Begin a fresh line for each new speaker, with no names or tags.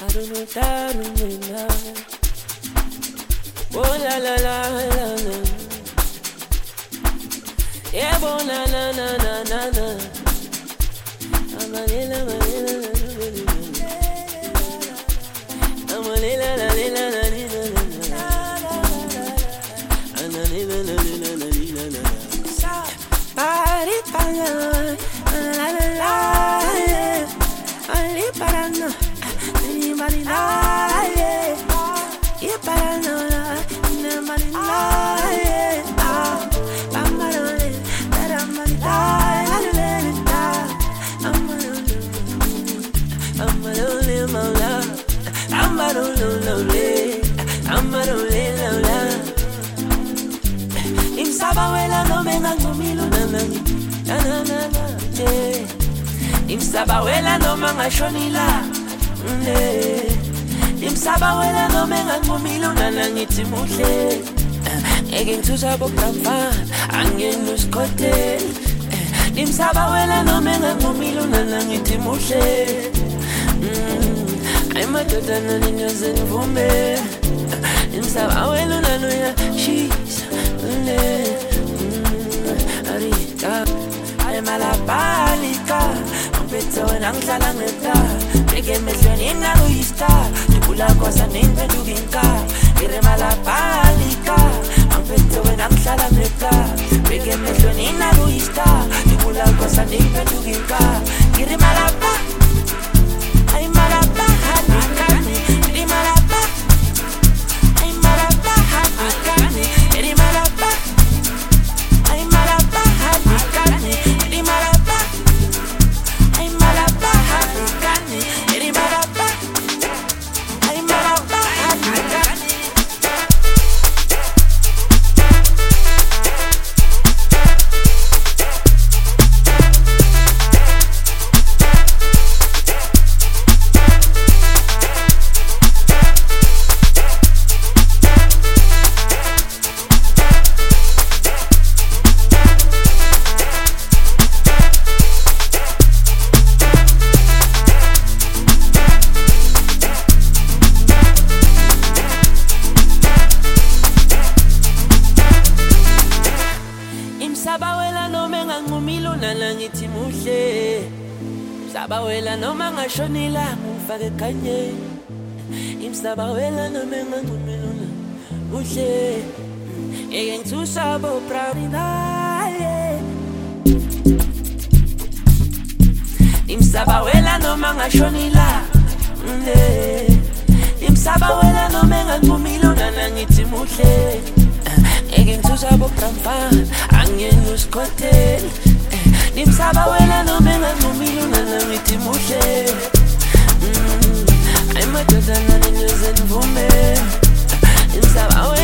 Oh la la la la la. Yeah, bo na na na na na na. Amalila malila la la. Amalila la la la la la. Analila la la la la la. Pari pala la la la. Ali parano, ni marina. Yeah, parano, ni marina. Imsabawela no menga ngumilo nanani na na na na imsabawela no manga shonila imsabawela no menga ngumilo nanani timuhle ngengithusa bokramfana angenuskote imsabawela no menga ngumilo nanani timuhle aymadoda naninyoze nvume imsabawela nanoya she's Arika, I'm a la palika. I'm better when I'm Salaneta. Take a mission in a Luista. The Pula Cosa named Peduginka. I'm a la palika. I'm better when I'm Salaneta. Take a mission in a Luista. The Pula Cosa named Peduginka. I'm a la pa. I'm a la pa. I'm a la pa. I'm a la pa. Sabawela no manga shonila mufake kanye imsabawela no menga ngumiluna uhle ngengithusa bo pride imsabawela no manga shonila imsabawela no menga ngumiluna nangithi muhle ngengithusa bo pride angenuskote imsabawela no menga ngumiluna nangithi muhle aymadoda naninyoze nvume imsabawela